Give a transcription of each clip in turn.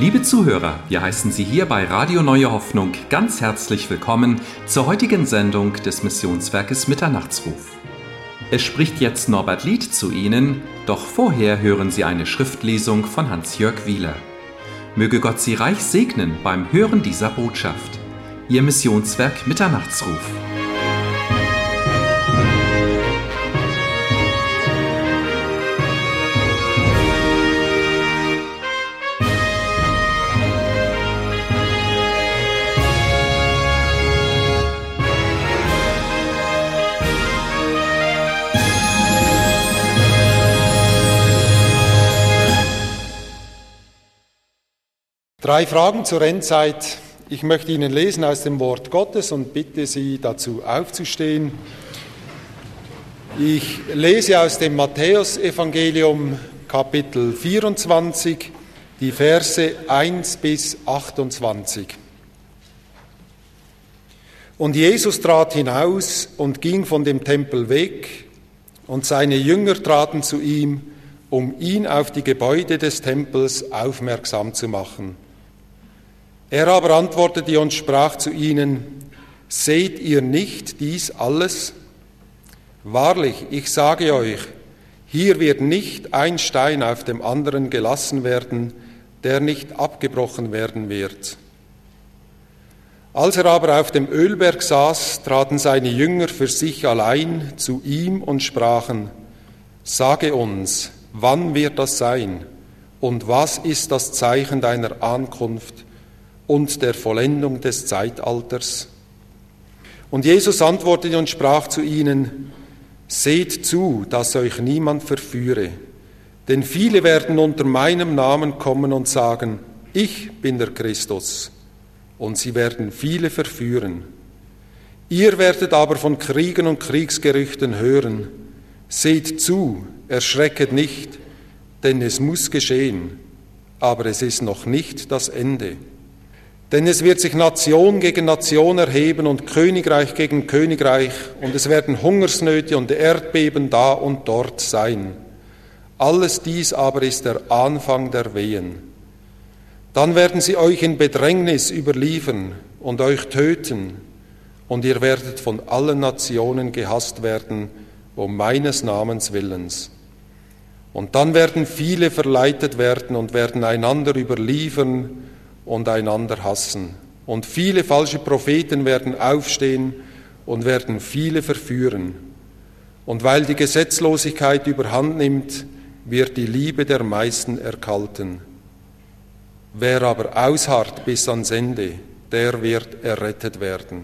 Liebe Zuhörer, wir heißen Sie hier bei Radio Neue Hoffnung ganz herzlich willkommen zur heutigen Sendung des Missionswerkes Mitternachtsruf. Es spricht jetzt Norbert Lied zu Ihnen, doch vorher hören Sie eine Schriftlesung von Hans-Jörg Wieler. Möge Gott Sie reich segnen beim Hören dieser Botschaft. Ihr Missionswerk Mitternachtsruf. Drei Fragen zur Endzeit. Ich möchte Ihnen lesen aus dem Wort Gottes und bitte Sie dazu aufzustehen. Ich lese aus dem Matthäusevangelium Kapitel 24, die Verse 1 bis 28. Und Jesus trat hinaus und ging von dem Tempel weg, und seine Jünger traten zu ihm, um ihn auf die Gebäude des Tempels aufmerksam zu machen. Er aber antwortete und sprach zu ihnen: Seht ihr nicht dies alles? Wahrlich, ich sage euch, hier wird nicht ein Stein auf dem anderen gelassen werden, der nicht abgebrochen werden wird. Als er aber auf dem Ölberg saß, traten seine Jünger für sich allein zu ihm und sprachen: Sage uns, wann wird das sein? Und was ist das Zeichen deiner Ankunft und der Vollendung des Zeitalters? Und Jesus antwortete und sprach zu ihnen: Seht zu, dass euch niemand verführe, denn viele werden unter meinem Namen kommen und sagen: Ich bin der Christus, und sie werden viele verführen. Ihr werdet aber von Kriegen und Kriegsgerüchten hören. Seht zu, erschrecket nicht, denn es muss geschehen, aber es ist noch nicht das Ende. Denn es wird sich Nation gegen Nation erheben und Königreich gegen Königreich, und es werden Hungersnöte und Erdbeben da und dort sein. Alles dies aber ist der Anfang der Wehen. Dann werden sie euch in Bedrängnis überliefern und euch töten, und ihr werdet von allen Nationen gehasst werden, um meines Namens willens. Und dann werden viele verleitet werden und werden einander überliefern und einander hassen. Und viele falsche Propheten werden aufstehen und werden viele verführen. Und weil die Gesetzlosigkeit überhand nimmt, wird die Liebe der meisten erkalten. Wer aber ausharrt bis ans Ende, der wird errettet werden.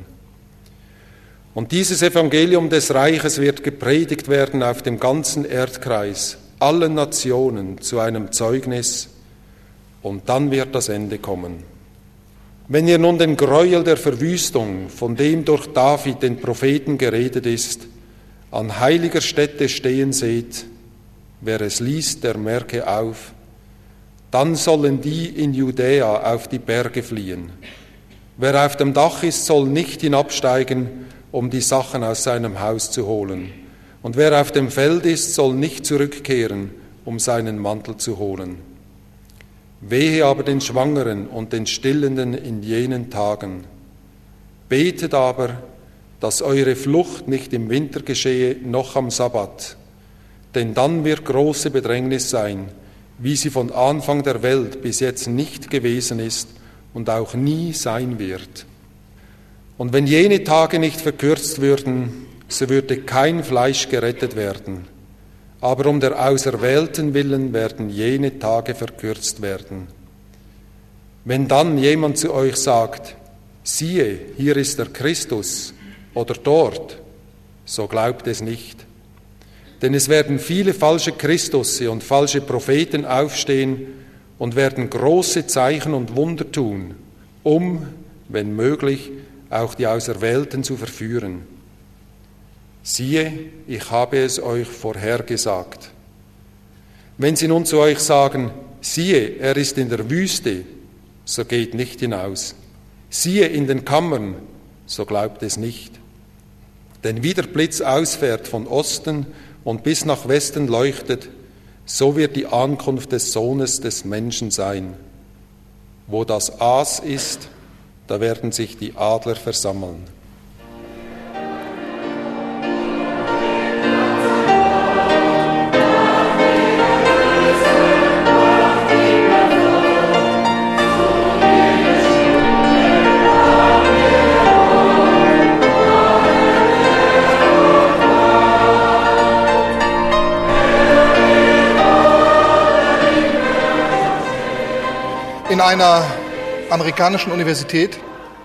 Und dieses Evangelium des Reiches wird gepredigt werden auf dem ganzen Erdkreis, allen Nationen zu einem Zeugnis, und dann wird das Ende kommen. Wenn ihr nun den Gräuel der Verwüstung, von dem durch David, den Propheten, geredet ist, an heiliger Stätte stehen seht, wer es liest, der merke auf, dann sollen die in Judäa auf die Berge fliehen. Wer auf dem Dach ist, soll nicht hinabsteigen, um die Sachen aus seinem Haus zu holen. Und wer auf dem Feld ist, soll nicht zurückkehren, um seinen Mantel zu holen. Wehe aber den Schwangeren und den Stillenden in jenen Tagen. Betet aber, dass eure Flucht nicht im Winter geschehe, noch am Sabbat. Denn dann wird große Bedrängnis sein, wie sie von Anfang der Welt bis jetzt nicht gewesen ist und auch nie sein wird. Und wenn jene Tage nicht verkürzt würden, so würde kein Fleisch gerettet werden. Aber um der Auserwählten willen werden jene Tage verkürzt werden. Wenn dann jemand zu euch sagt: Siehe, hier ist der Christus, oder dort, so glaubt es nicht. Denn es werden viele falsche Christusse und falsche Propheten aufstehen und werden große Zeichen und Wunder tun, um, wenn möglich, auch die Auserwählten zu verführen. Siehe, ich habe es euch vorhergesagt. Wenn sie nun zu euch sagen: Siehe, er ist in der Wüste, so geht nicht hinaus. Siehe, in den Kammern, so glaubt es nicht. Denn wie der Blitz ausfährt von Osten und bis nach Westen leuchtet, so wird die Ankunft des Sohnes des Menschen sein. Wo das Aas ist, da werden sich die Adler versammeln. In einer amerikanischen Universität,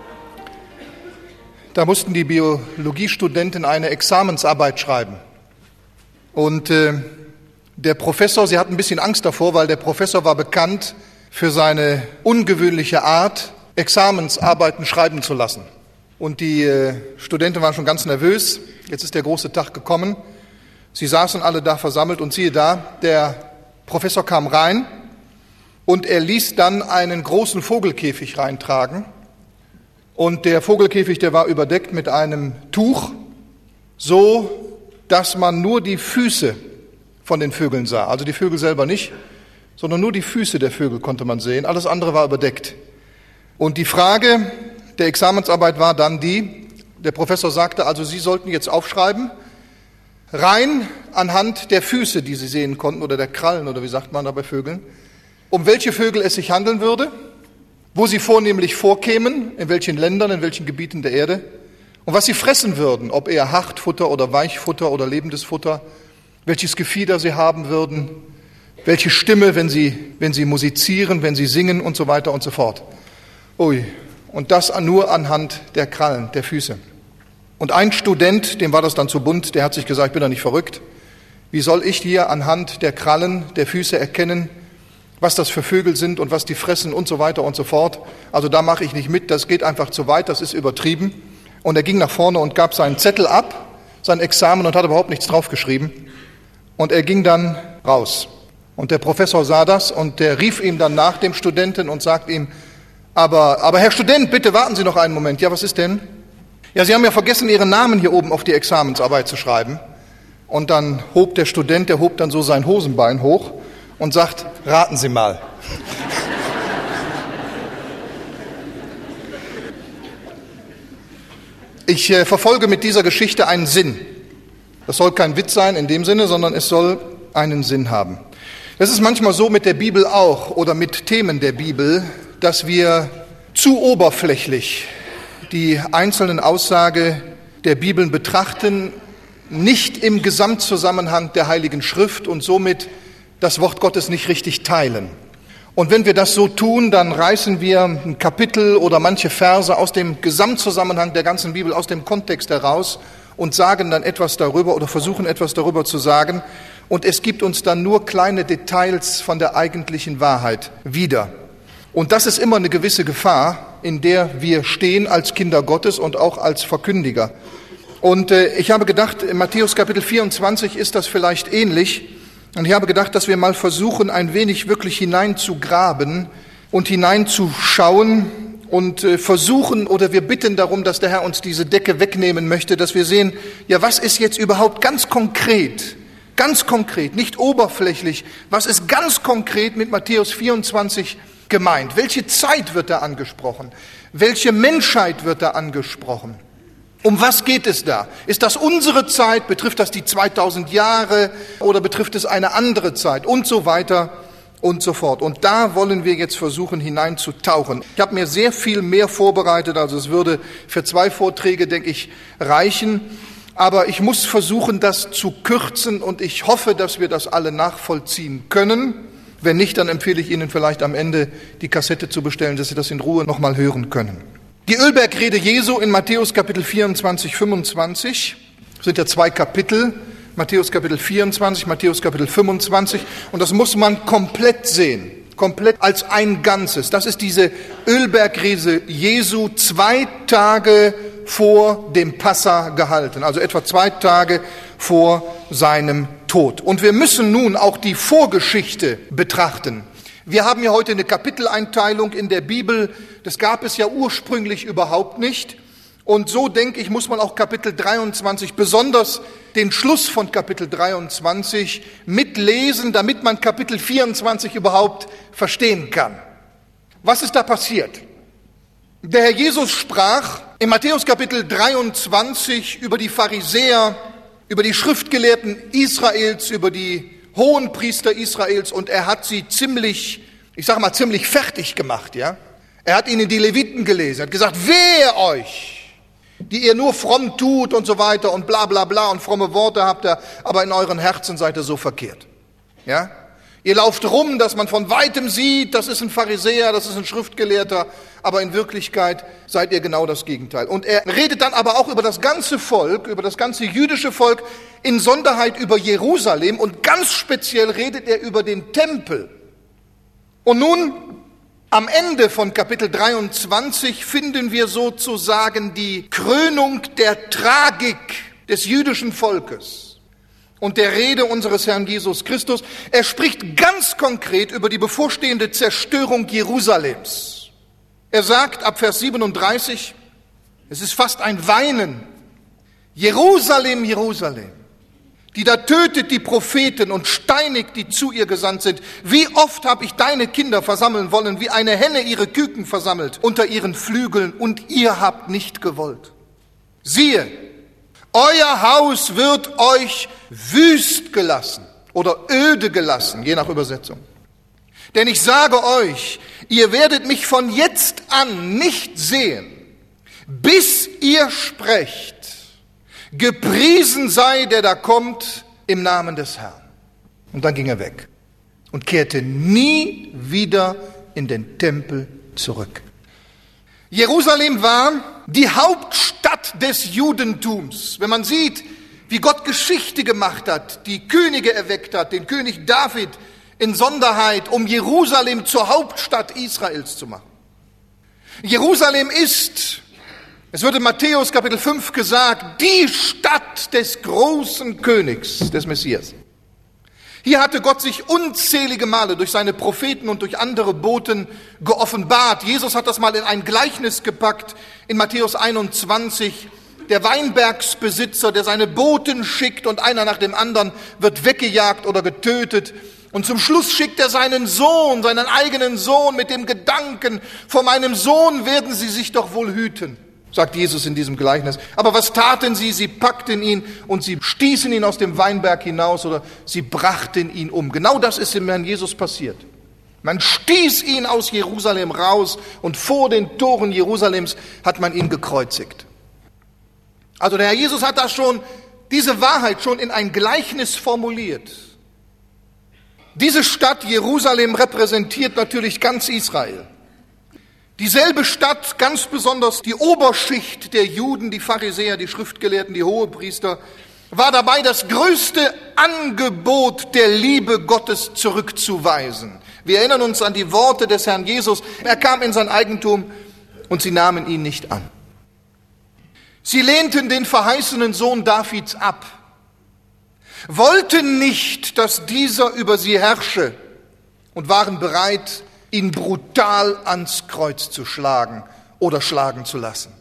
da mussten die Biologiestudenten eine Examensarbeit schreiben. Und der Professor, sie hatten ein bisschen Angst davor, weil der Professor war bekannt für seine ungewöhnliche Art, Examensarbeiten schreiben zu lassen. Und die Studenten waren schon ganz nervös. Jetzt ist der große Tag gekommen. Sie saßen alle da versammelt und siehe da, der Professor kam rein. Und er ließ dann einen großen Vogelkäfig reintragen. Und der Vogelkäfig, der war überdeckt mit einem Tuch, so dass man nur die Füße von den Vögeln sah. Also die Vögel selber nicht, sondern nur die Füße der Vögel konnte man sehen. Alles andere war überdeckt. Und die Frage der Examensarbeit war dann der Professor sagte, also Sie sollten jetzt aufschreiben, rein anhand der Füße, die Sie sehen konnten, oder der Krallen, oder wie sagt man da bei Vögeln, um welche Vögel es sich handeln würde, wo sie vornehmlich vorkämen, in welchen Ländern, in welchen Gebieten der Erde und was sie fressen würden, ob eher Hartfutter oder Weichfutter oder lebendes Futter, welches Gefieder sie haben würden, welche Stimme, wenn sie musizieren, wenn sie singen und so weiter und so fort. Ui, und das nur anhand der Krallen, der Füße. Und ein Student, dem war das dann zu bunt, der hat sich gesagt, ich bin doch nicht verrückt. Wie soll ich hier anhand der Krallen, der Füße erkennen, was das für Vögel sind und was die fressen und so weiter und so fort. Also da mache ich nicht mit, das geht einfach zu weit, das ist übertrieben. Und er ging nach vorne und gab seinen Zettel ab, sein Examen und hat überhaupt nichts draufgeschrieben. Und er ging dann raus. Und der Professor sah das und der rief ihm dann nach, dem Studenten, und sagte ihm, aber Herr Student, bitte warten Sie noch einen Moment. Ja, was ist denn? Ja, Sie haben ja vergessen, Ihren Namen hier oben auf die Examensarbeit zu schreiben. Und dann hob der Student, der hob dann so sein Hosenbein hoch und sagt, raten Sie mal. Ich verfolge mit dieser Geschichte einen Sinn. Das soll kein Witz sein in dem Sinne, sondern es soll einen Sinn haben. Es ist manchmal so mit der Bibel auch oder mit Themen der Bibel, dass wir zu oberflächlich die einzelnen Aussagen der Bibeln betrachten, nicht im Gesamtzusammenhang der Heiligen Schrift und somit das Wort Gottes nicht richtig teilen. Und wenn wir das so tun, dann reißen wir ein Kapitel oder manche Verse aus dem Gesamtzusammenhang der ganzen Bibel, aus dem Kontext heraus und sagen dann etwas darüber oder versuchen etwas darüber zu sagen. Und es gibt uns dann nur kleine Details von der eigentlichen Wahrheit wieder. Und das ist immer eine gewisse Gefahr, in der wir stehen als Kinder Gottes und auch als Verkündiger. Und ich habe gedacht, in Matthäus Kapitel 24 ist das vielleicht ähnlich. Und ich habe gedacht, dass wir mal versuchen, ein wenig wirklich hineinzugraben und hineinzuschauen und versuchen, oder wir bitten darum, dass der Herr uns diese Decke wegnehmen möchte, dass wir sehen, ja, was ist jetzt überhaupt ganz konkret, nicht oberflächlich, was ist ganz konkret mit Matthäus 24 gemeint? Welche Zeit wird da angesprochen? Welche Menschheit wird da angesprochen? Um was geht es da? Ist das unsere Zeit? Betrifft das die 2000 Jahre oder betrifft es eine andere Zeit? Und so weiter und so fort. Und da wollen wir jetzt versuchen hineinzutauchen. Ich habe mir sehr viel mehr vorbereitet, also es würde für 2 Vorträge, denke ich, reichen. Aber ich muss versuchen, das zu kürzen und ich hoffe, dass wir das alle nachvollziehen können. Wenn nicht, dann empfehle ich Ihnen vielleicht am Ende die Kassette zu bestellen, dass Sie das in Ruhe nochmal hören können. Die Ölbergrede Jesu in Matthäus Kapitel 24, 25 sind ja 2 Kapitel, Matthäus Kapitel 24, Matthäus Kapitel 25, und das muss man komplett sehen, komplett als ein Ganzes. Das ist diese Ölbergrede Jesu 2 Tage vor dem Passa gehalten, also etwa 2 Tage vor seinem Tod. Und wir müssen nun auch die Vorgeschichte betrachten. Wir haben ja heute eine Kapiteleinteilung in der Bibel, das gab es ja ursprünglich überhaupt nicht. Und so, denke ich, muss man auch Kapitel 23, besonders den Schluss von Kapitel 23 mitlesen, damit man Kapitel 24 überhaupt verstehen kann. Was ist da passiert? Der Herr Jesus sprach in Matthäus Kapitel 23 über die Pharisäer, über die Schriftgelehrten Israels, über die Hohenpriester Israels, und er hat sie ziemlich fertig gemacht, ja. Er hat ihnen die Leviten gelesen, er hat gesagt, wehe euch, die ihr nur fromm tut und so weiter und bla bla bla und fromme Worte habt ihr, aber in euren Herzen seid ihr so verkehrt, ja. Ihr lauft rum, dass man von Weitem sieht, das ist ein Pharisäer, das ist ein Schriftgelehrter, aber in Wirklichkeit seid ihr genau das Gegenteil. Und er redet dann aber auch über das ganze Volk, über das ganze jüdische Volk, in Sonderheit über Jerusalem, und ganz speziell redet er über den Tempel. Und nun, am Ende von Kapitel 23 finden wir sozusagen die Krönung der Tragik des jüdischen Volkes und der Rede unseres Herrn Jesus Christus. Er spricht ganz konkret über die bevorstehende Zerstörung Jerusalems. Er sagt ab Vers 37, es ist fast ein Weinen, Jerusalem, Jerusalem, die da tötet die Propheten und steinigt, die zu ihr gesandt sind. Wie oft habe ich deine Kinder versammeln wollen, wie eine Henne ihre Küken versammelt unter ihren Flügeln, und ihr habt nicht gewollt. Siehe, euer Haus wird euch wüst gelassen oder öde gelassen, je nach Übersetzung. Denn ich sage euch, ihr werdet mich von jetzt an nicht sehen, bis ihr sprecht, gepriesen sei, der da kommt im Namen des Herrn. Und dann ging er weg und kehrte nie wieder in den Tempel zurück. Jerusalem war die Hauptstadt des Judentums. Wenn man sieht, wie Gott Geschichte gemacht hat, die Könige erweckt hat, den König David in Sonderheit, um Jerusalem zur Hauptstadt Israels zu machen. Jerusalem ist, es wird in Matthäus Kapitel 5 gesagt, die Stadt des großen Königs, des Messias. Hier hatte Gott sich unzählige Male durch seine Propheten und durch andere Boten geoffenbart. Jesus hat das mal in ein Gleichnis gepackt, in Matthäus 21. Der Weinbergsbesitzer, der seine Boten schickt, und einer nach dem anderen wird weggejagt oder getötet. Und zum Schluss schickt er seinen Sohn, seinen eigenen Sohn, mit dem Gedanken, vor meinem Sohn werden sie sich doch wohl hüten, sagt Jesus in diesem Gleichnis. Aber was taten sie? Sie packten ihn und sie stießen ihn aus dem Weinberg hinaus, oder sie brachten ihn um. Genau das ist dem Herrn Jesus passiert. Man stieß ihn aus Jerusalem raus, und vor den Toren Jerusalems hat man ihn gekreuzigt. Also der Herr Jesus hat diese Wahrheit schon in ein Gleichnis formuliert. Diese Stadt Jerusalem repräsentiert natürlich ganz Israel. Dieselbe Stadt, ganz besonders die Oberschicht der Juden, die Pharisäer, die Schriftgelehrten, die Hohepriester, war dabei, das größte Angebot der Liebe Gottes zurückzuweisen. Wir erinnern uns an die Worte des Herrn Jesus. Er kam in sein Eigentum und sie nahmen ihn nicht an. Sie lehnten den verheißenen Sohn Davids ab, wollten nicht, dass dieser über sie herrsche, und waren bereit, ihn brutal ans Kreuz zu schlagen oder schlagen zu lassen.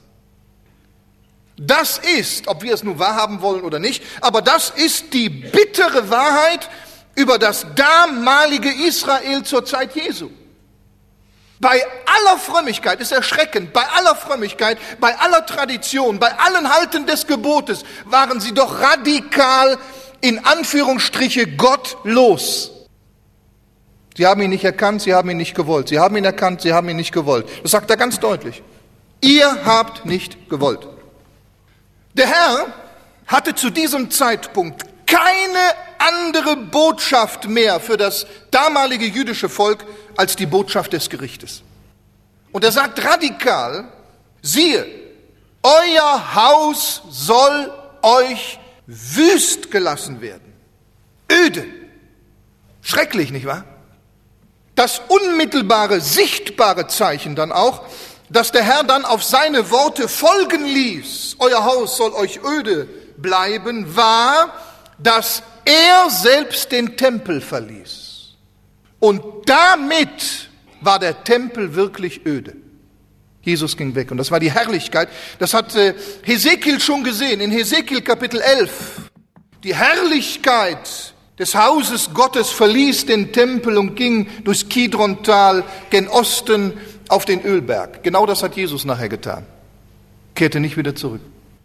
Das ist, ob wir es nun wahrhaben wollen oder nicht, aber das ist die bittere Wahrheit über das damalige Israel zur Zeit Jesu. Bei aller Frömmigkeit, ist erschreckend, bei aller Frömmigkeit, bei aller Tradition, bei allen Halten des Gebotes waren sie doch radikal, in Anführungsstriche, gottlos. Sie haben ihn nicht erkannt, sie haben ihn nicht gewollt. Sie haben ihn erkannt, sie haben ihn nicht gewollt. Das sagt er ganz deutlich. Ihr habt nicht gewollt. Der Herr hatte zu diesem Zeitpunkt keine andere Botschaft mehr für das damalige jüdische Volk als die Botschaft des Gerichtes. Und er sagt radikal, siehe, euer Haus soll euch wüst gelassen werden. Öde. Schrecklich, nicht wahr? Das unmittelbare, sichtbare Zeichen dann auch, dass der Herr dann auf seine Worte folgen ließ, euer Haus soll euch öde bleiben, war, dass er selbst den Tempel verließ. Und damit war der Tempel wirklich öde. Jesus ging weg und das war die Herrlichkeit. Das hat Hesekiel schon gesehen, in Hesekiel Kapitel 11. Die Herrlichkeit des Hauses Gottes verließ den Tempel und ging durchs Kidrontal gen Osten auf den Ölberg. Genau das hat Jesus nachher getan. Kehrte nicht wieder zurück.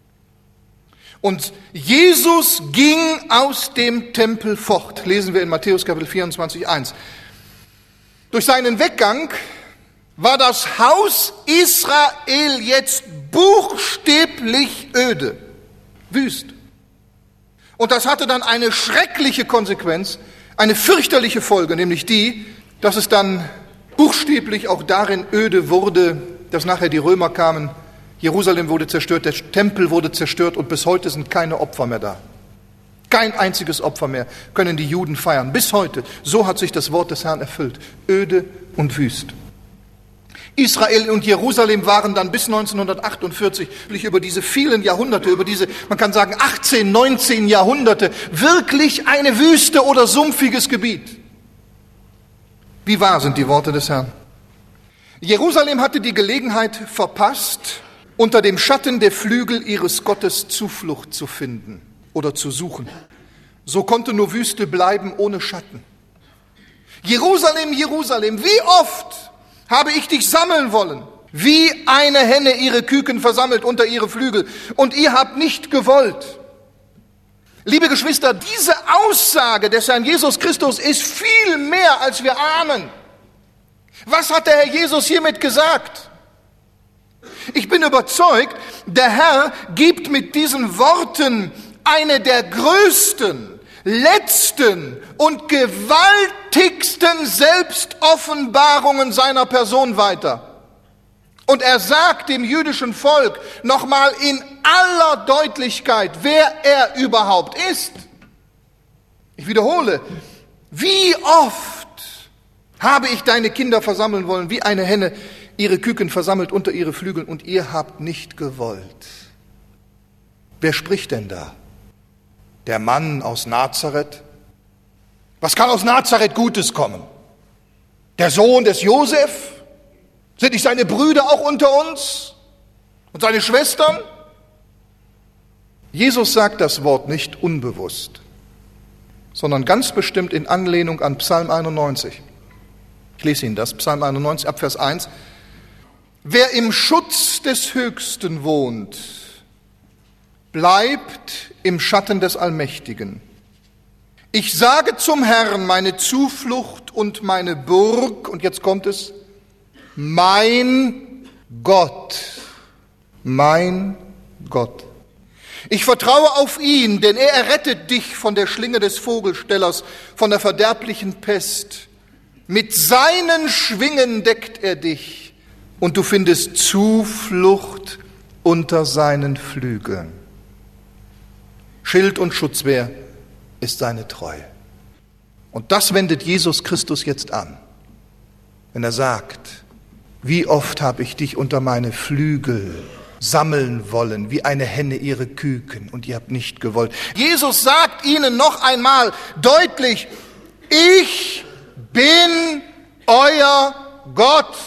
Und Jesus ging aus dem Tempel fort. Lesen wir in Matthäus Kapitel 24, 1. Durch seinen Weggang war das Haus Israel jetzt buchstäblich öde, wüst. Und das hatte dann eine schreckliche Konsequenz, eine fürchterliche Folge, nämlich die, dass es dann buchstäblich auch darin öde wurde, dass nachher die Römer kamen, Jerusalem wurde zerstört, der Tempel wurde zerstört und bis heute sind keine Opfer mehr da. Kein einziges Opfer mehr können die Juden feiern. Bis heute. So hat sich das Wort des Herrn erfüllt. Öde und wüst. Israel und Jerusalem waren dann bis 1948 über diese vielen Jahrhunderte, über diese, man kann sagen 18, 19 Jahrhunderte, wirklich eine Wüste oder sumpfiges Gebiet. Wie wahr sind die Worte des Herrn? Jerusalem hatte die Gelegenheit verpasst, unter dem Schatten der Flügel ihres Gottes Zuflucht zu finden oder zu suchen. So konnte nur Wüste bleiben ohne Schatten. Jerusalem, Jerusalem, wie oft habe ich dich sammeln wollen, wie eine Henne ihre Küken versammelt unter ihre Flügel, und ihr habt nicht gewollt. Liebe Geschwister, diese Aussage des Herrn Jesus Christus ist viel mehr, als wir ahnen. Was hat der Herr Jesus hiermit gesagt? Ich bin überzeugt, der Herr gibt mit diesen Worten eine der größten, letzten und gewaltigsten Selbstoffenbarungen seiner Person weiter. Und er sagt dem jüdischen Volk nochmal in aller Deutlichkeit, wer er überhaupt ist. Ich wiederhole, wie oft habe ich deine Kinder versammeln wollen, wie eine Henne ihre Küken versammelt unter ihre Flügel, und ihr habt nicht gewollt. Wer spricht denn da? Der Mann aus Nazareth? Was kann aus Nazareth Gutes kommen? Der Sohn des Josef? Sind nicht seine Brüder auch unter uns? Und seine Schwestern? Jesus sagt das Wort nicht unbewusst, sondern ganz bestimmt in Anlehnung an Psalm 91. Ich lese Ihnen das, Psalm 91, ab Vers 1. Wer im Schutz des Höchsten wohnt, bleibt im Schatten des Allmächtigen. Ich sage zum Herrn, meine Zuflucht und meine Burg, und jetzt kommt es, mein Gott, mein Gott. Ich vertraue auf ihn, denn er errettet dich von der Schlinge des Vogelstellers, von der verderblichen Pest. Mit seinen Schwingen deckt er dich, und du findest Zuflucht unter seinen Flügeln. Schild und Schutzwehr ist seine Treue. Und das wendet Jesus Christus jetzt an, wenn er sagt, wie oft habe ich dich unter meine Flügel sammeln wollen, wie eine Henne ihre Küken, und ihr habt nicht gewollt. Jesus sagt ihnen noch einmal deutlich, ich bin euer Gott.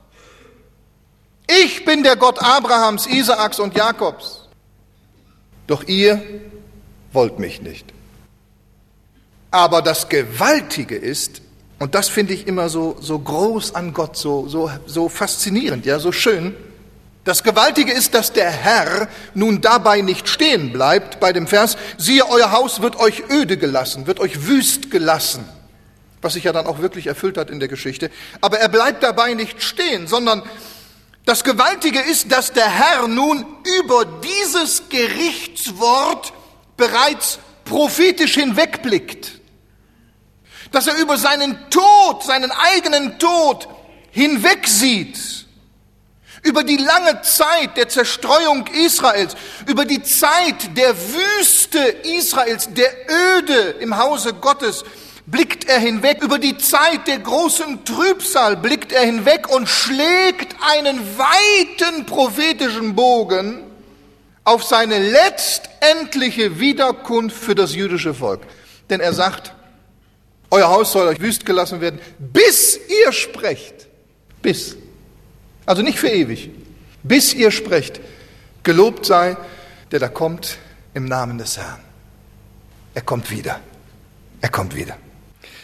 Ich bin der Gott Abrahams, Isaaks und Jakobs. Doch ihr wollt mich nicht. Aber das Gewaltige ist, und das finde ich immer so groß an Gott, so faszinierend, ja, so schön. Das Gewaltige ist, dass der Herr nun dabei nicht stehen bleibt bei dem Vers, siehe, euer Haus wird euch öde gelassen, wird euch wüst gelassen, was sich ja dann auch wirklich erfüllt hat in der Geschichte. Aber er bleibt dabei nicht stehen, sondern das Gewaltige ist, dass der Herr nun über dieses Gerichtswort bereits prophetisch hinwegblickt. Dass er über seinen Tod, seinen eigenen Tod hinwegsieht. Über die lange Zeit der Zerstreuung Israels, über die Zeit der Wüste Israels, der Öde im Hause Gottes, blickt er hinweg. Über die Zeit der großen Trübsal blickt er hinweg und schlägt einen weiten prophetischen Bogen auf seine letztendliche Wiederkunft für das jüdische Volk. Denn er sagt, euer Haus soll euch wüst gelassen werden, bis ihr sprecht. Bis. Also nicht für ewig. Bis ihr sprecht. Gelobt sei, der da kommt im Namen des Herrn. Er kommt wieder. Er kommt wieder.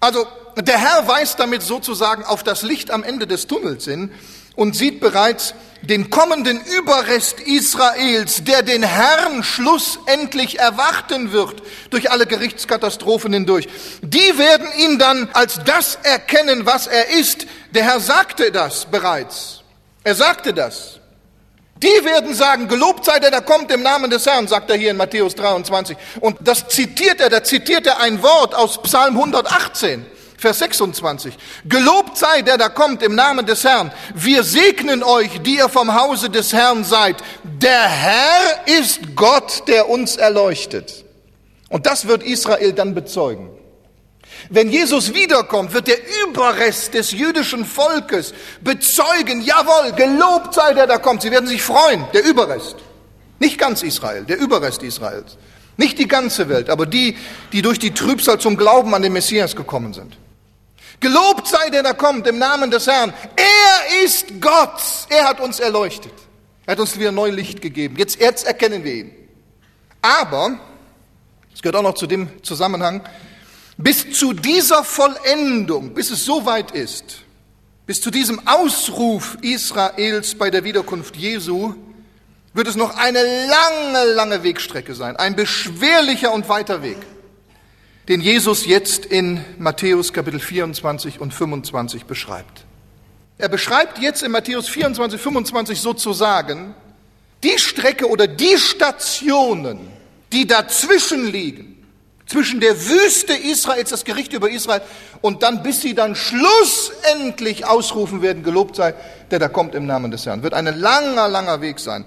Also der Herr weist damit sozusagen auf das Licht am Ende des Tunnels hin und sieht bereits den kommenden Überrest Israels, der den Herrn schlussendlich erwarten wird, durch alle Gerichtskatastrophen hindurch. Die werden ihn dann als das erkennen, was er ist. Der Herr sagte das bereits. Er sagte das. Die werden sagen, gelobt sei der, der kommt im Namen des Herrn, sagt er hier in Matthäus 23. Und da zitiert er ein Wort aus Psalm 118. Vers 26. Gelobt sei der, der kommt im Namen des Herrn. Wir segnen euch, die ihr vom Hause des Herrn seid. Der Herr ist Gott, der uns erleuchtet. Und das wird Israel dann bezeugen. Wenn Jesus wiederkommt, wird der Überrest des jüdischen Volkes bezeugen, jawohl, gelobt sei der, der kommt. Sie werden sich freuen, der Überrest. Nicht ganz Israel, der Überrest Israels. Nicht die ganze Welt, aber die durch die Trübsal zum Glauben an den Messias gekommen sind. Gelobt sei der, der kommt im Namen des Herrn. Er ist Gott. Er hat uns erleuchtet. Er hat uns wieder neu Licht gegeben. Jetzt erkennen wir ihn. Aber, es gehört auch noch zu dem Zusammenhang, bis zu dieser Vollendung, bis es soweit ist, bis zu diesem Ausruf Israels bei der Wiederkunft Jesu, wird es noch eine lange, lange Wegstrecke sein. Ein beschwerlicher und weiter Weg, den Jesus jetzt in Matthäus Kapitel 24 und 25 beschreibt. Er beschreibt jetzt in Matthäus 24, 25 sozusagen die Strecke oder die Stationen, die dazwischen liegen, zwischen der Wüste Israels, das Gericht über Israel, und dann, bis sie dann schlussendlich ausrufen werden, gelobt sei, der da kommt im Namen des Herrn. Wird ein langer, langer Weg sein.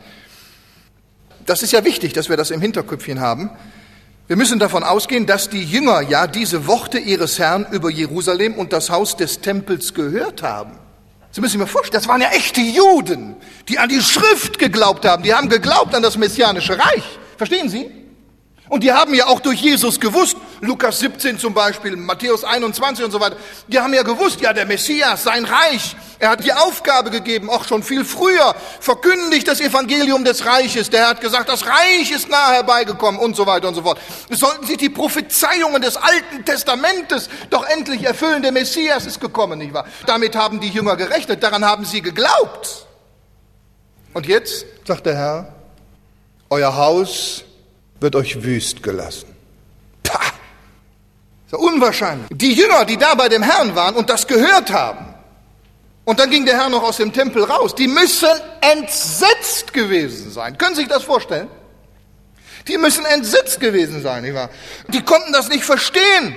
Das ist ja wichtig, dass wir das im Hinterköpfchen haben. Wir müssen davon ausgehen, dass die Jünger ja diese Worte ihres Herrn über Jerusalem und das Haus des Tempels gehört haben. Sie müssen sich mal vorstellen, das waren ja echte Juden, die an die Schrift geglaubt haben. Die haben geglaubt an das Messianische Reich. Verstehen Sie? Und die haben ja auch durch Jesus gewusst, Lukas 17 zum Beispiel, Matthäus 21 und so weiter, die haben ja gewusst, ja, der Messias, sein Reich, er hat die Aufgabe gegeben, auch schon viel früher, verkündigt das Evangelium des Reiches, der hat gesagt, das Reich ist nahe herbeigekommen und so weiter und so fort. Es sollten sich die Prophezeiungen des Alten Testamentes doch endlich erfüllen, der Messias ist gekommen, nicht wahr? Damit haben die Jünger gerechnet, daran haben sie geglaubt. Und jetzt, sagt der Herr, euer Haus wird euch wüst gelassen. Pah! Ist ja unwahrscheinlich. Die Jünger, die da bei dem Herrn waren und das gehört haben, und dann ging der Herr noch aus dem Tempel raus, die müssen entsetzt gewesen sein. Können Sie sich das vorstellen? Die müssen entsetzt gewesen sein, nicht wahr? Die konnten das nicht verstehen.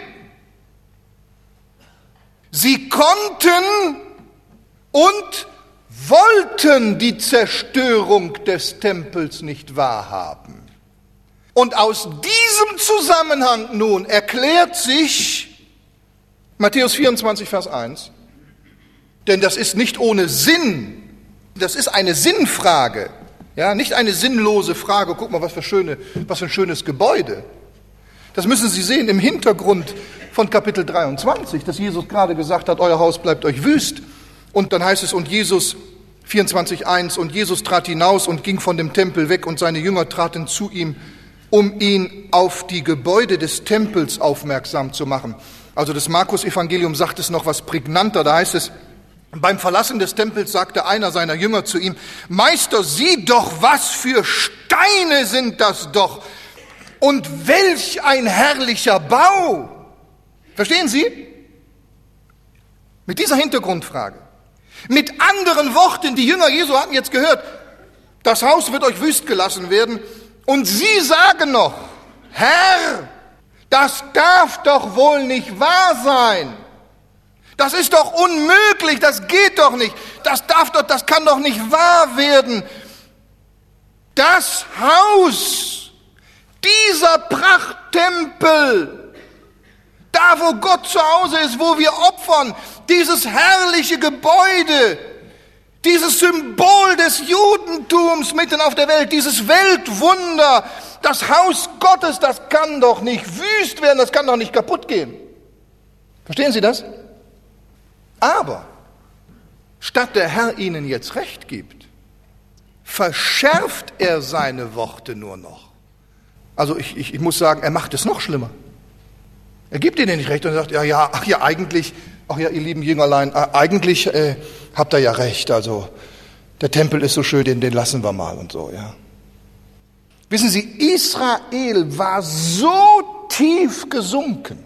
Sie konnten und wollten die Zerstörung des Tempels nicht wahrhaben. Und aus diesem Zusammenhang nun erklärt sich Matthäus 24, Vers 1, denn das ist nicht ohne Sinn, das ist eine Sinnfrage, ja, nicht eine sinnlose Frage, guck mal, was für ein schönes Gebäude. Das müssen Sie sehen im Hintergrund von Kapitel 23, dass Jesus gerade gesagt hat, euer Haus bleibt euch wüst. Und dann heißt es, und Jesus, 24,1, und Jesus trat hinaus und ging von dem Tempel weg und seine Jünger traten zu ihm, um ihn auf die Gebäude des Tempels aufmerksam zu machen. Also das Markus-Evangelium sagt es noch was prägnanter, da heißt es, beim Verlassen des Tempels sagte einer seiner Jünger zu ihm, Meister, sieh doch, was für Steine sind das doch und welch ein herrlicher Bau. Verstehen Sie? Mit dieser Hintergrundfrage. Mit anderen Worten, die Jünger Jesu hatten jetzt gehört, das Haus wird euch wüst gelassen werden. Und sie sagen noch, Herr, das darf doch wohl nicht wahr sein. Das ist doch unmöglich, das geht doch nicht. Das kann doch nicht wahr werden. Das Haus, dieser Prachttempel, da wo Gott zu Hause ist, wo wir opfern, dieses herrliche Gebäude, dieses Symbol des Judentums mitten auf der Welt, dieses Weltwunder, das Haus Gottes, das kann doch nicht wüst werden, das kann doch nicht kaputt gehen. Verstehen Sie das? Aber statt der Herr ihnen jetzt Recht gibt, verschärft er seine Worte nur noch. Also ich muss sagen, er macht es noch schlimmer. Er gibt ihnen nicht recht und sagt, eigentlich, ihr lieben Jüngerlein, eigentlich habt ihr ja recht, also der Tempel ist so schön, den lassen wir mal und so, ja. Wissen Sie, Israel war so tief gesunken,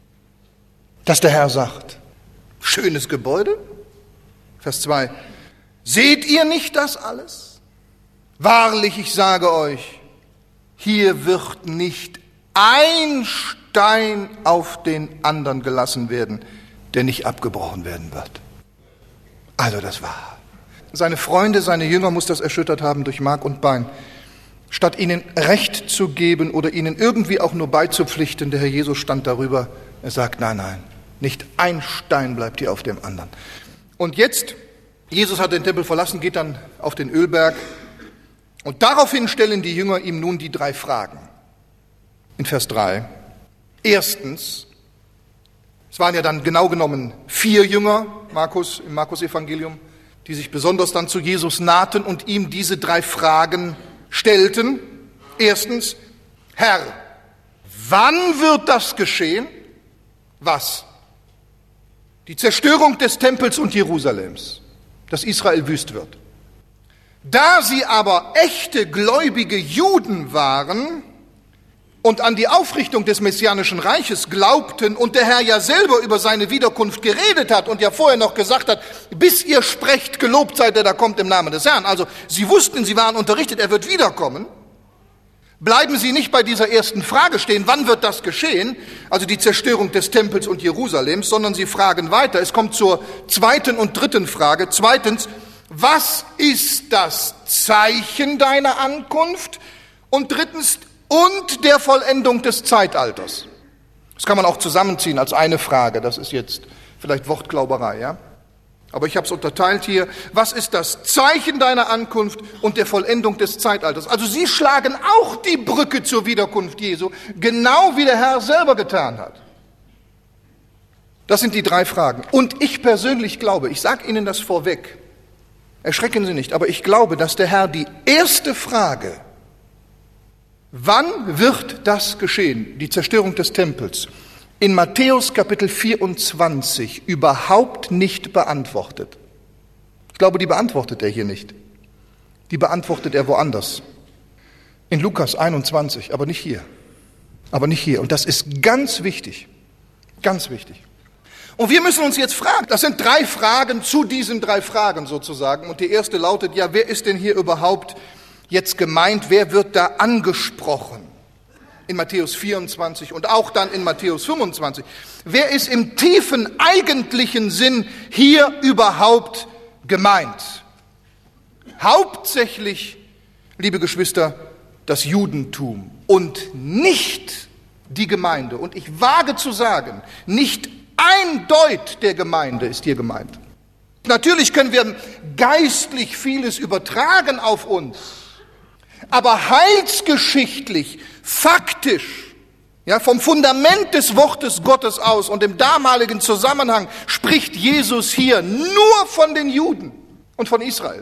dass der Herr sagt, schönes Gebäude, Vers 2, seht ihr nicht das alles? Wahrlich, ich sage euch, hier wird nicht ein Stein auf den anderen gelassen werden, der nicht abgebrochen werden wird. Also das war. Seine Freunde, seine Jünger muss das erschüttert haben durch Mark und Bein. Statt ihnen Recht zu geben oder ihnen irgendwie auch nur beizupflichten, der Herr Jesus stand darüber, er sagt, nein, nicht ein Stein bleibt hier auf dem anderen. Und jetzt, Jesus hat den Tempel verlassen, geht dann auf den Ölberg und daraufhin stellen die Jünger ihm nun die 3 Fragen. In Vers 3. Erstens, es waren ja dann genau genommen 4 Jünger, im Markus-Evangelium, die sich besonders dann zu Jesus nahten und ihm diese 3 Fragen stellten. Erstens, Herr, wann wird das geschehen? Was? Die Zerstörung des Tempels und Jerusalems, dass Israel wüst wird. Da sie aber echte gläubige Juden waren und an die Aufrichtung des Messianischen Reiches glaubten und der Herr ja selber über seine Wiederkunft geredet hat und ja vorher noch gesagt hat, bis ihr sprecht, gelobt seid, der da kommt im Namen des Herrn. Also sie wussten, sie waren unterrichtet, er wird wiederkommen. Bleiben Sie nicht bei dieser ersten Frage stehen, wann wird das geschehen, also die Zerstörung des Tempels und Jerusalems, sondern Sie fragen weiter. Es kommt zur 2. und 3. Frage. Zweitens, was ist das Zeichen deiner Ankunft? Und drittens, und der Vollendung des Zeitalters. Das kann man auch zusammenziehen als eine Frage, das ist jetzt vielleicht Wortglauberei, ja? Aber ich habe es unterteilt hier. Was ist das Zeichen deiner Ankunft und der Vollendung des Zeitalters? Also sie schlagen auch die Brücke zur Wiederkunft Jesu, genau wie der Herr selber getan hat. Das sind die 3 Fragen. Und ich persönlich glaube, ich sage Ihnen das vorweg, erschrecken Sie nicht, aber ich glaube, dass der Herr die erste Frage, wann wird das geschehen, die Zerstörung des Tempels, in Matthäus Kapitel 24 überhaupt nicht beantwortet. Ich glaube, die beantwortet er hier nicht. Die beantwortet er woanders. In Lukas 21, aber nicht hier. Und das ist ganz wichtig. Ganz wichtig. Und wir müssen uns jetzt fragen, das sind 3 Fragen zu diesen 3 Fragen sozusagen. Und die erste lautet, ja, wer ist denn hier überhaupt jetzt gemeint? Wer wird da angesprochen? In Matthäus 24 und auch dann in Matthäus 25. Wer ist im tiefen, eigentlichen Sinn hier überhaupt gemeint? Hauptsächlich, liebe Geschwister, das Judentum und nicht die Gemeinde. Und ich wage zu sagen, nicht ein Deut der Gemeinde ist hier gemeint. Natürlich können wir geistlich vieles übertragen auf uns, aber heilsgeschichtlich, faktisch, ja, vom Fundament des Wortes Gottes aus und im damaligen Zusammenhang spricht Jesus hier nur von den Juden und von Israel.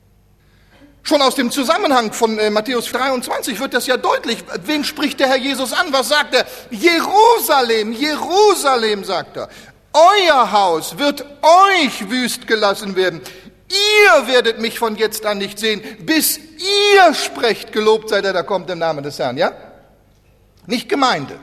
Schon aus dem Zusammenhang von Matthäus 23 wird das ja deutlich. Wen spricht der Herr Jesus an? Was sagt er? Jerusalem, Jerusalem, sagt er. Euer Haus wird euch wüst gelassen werden. Ihr werdet mich von jetzt an nicht sehen, bis ihr sprecht, gelobt sei der, da kommt im Namen des Herrn, ja? Nicht Gemeinde.